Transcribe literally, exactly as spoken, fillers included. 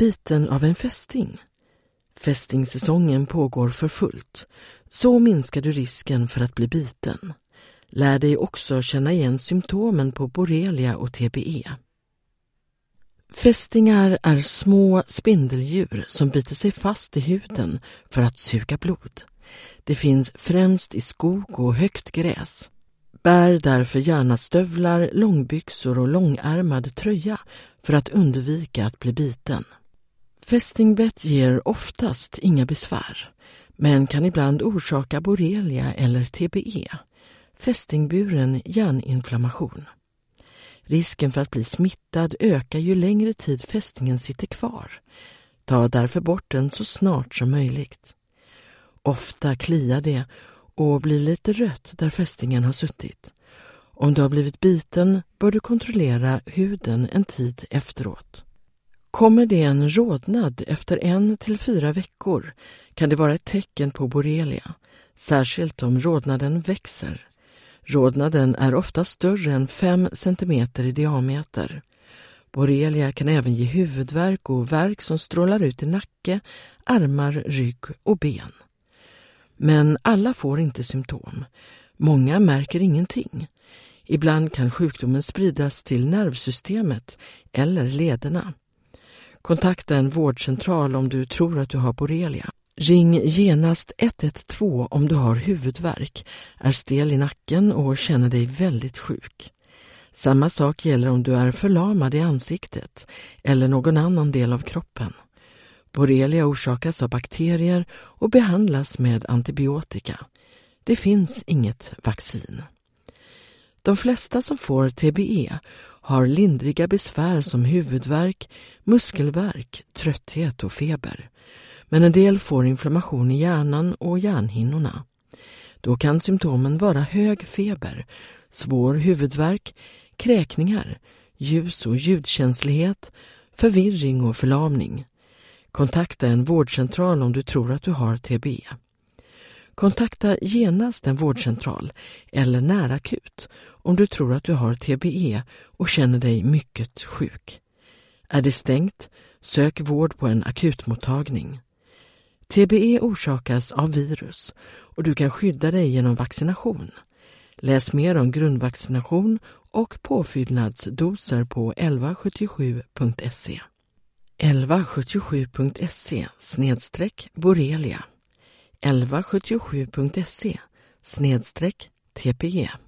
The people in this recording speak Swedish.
biten av en fästing? Fästingsäsongen pågår för fullt. Så minskar du risken för att bli biten. Lär dig också känna igen symptomen på borrelia och T B E. Fästingar är små spindeldjur som biter sig fast i huden för att suga blod. Det finns främst i skog och högt gräs. Bär därför gärna stövlar, långbyxor och långärmad tröja för att undvika att bli biten. Fästingbett ger oftast inga besvär, men kan ibland orsaka borrelia eller T B E, fästingburen hjärninflammation. Risken för att bli smittad ökar ju längre tid fästingen sitter kvar. Ta därför bort den så snart som möjligt. Ofta kliar det och blir lite rött där fästingen har suttit. Om du har blivit biten bör du kontrollera huden en tid efteråt. Kommer det en rodnad efter en till fyra veckor kan det vara ett tecken på borrelia, särskilt om rodnaden växer. Rodnaden är ofta större än fem centimeter i diameter. Borrelia kan även ge huvudvärk och värk som strålar ut i nacke, armar, rygg och ben. Men alla får inte symptom. Många märker ingenting. Ibland kan sjukdomen spridas till nervsystemet eller lederna. Kontakta en vårdcentral om du tror att du har borrelia. Ring genast ett ett två om du har huvudvärk, är stel i nacken och känner dig väldigt sjuk. Samma sak gäller om du är förlamad i ansiktet eller någon annan del av kroppen. Borrelia orsakas av bakterier och behandlas med antibiotika. Det finns inget vaccin. De flesta som får T B E har lindriga besvär som huvudvärk, muskelvärk, trötthet och feber. Men en del får inflammation i hjärnan och hjärnhinnorna. Då kan symptomen vara hög feber, svår huvudvärk, kräkningar, ljus- och ljudkänslighet, förvirring och förlamning. Kontakta en vårdcentral om du tror att du har T B E. Kontakta genast en vårdcentral eller närakut om du tror att du har T B E och känner dig mycket sjuk. Är det stängt, sök vård på en akutmottagning. T B E orsakas av virus och du kan skydda dig genom vaccination. Läs mer om grundvaccination och påfyllnadsdoser på elva sjuttiosju punkt se. elva sjuttiosju punkt se snedstreck borrelia. elva sjuttiosju punkt se snedstreck T P E.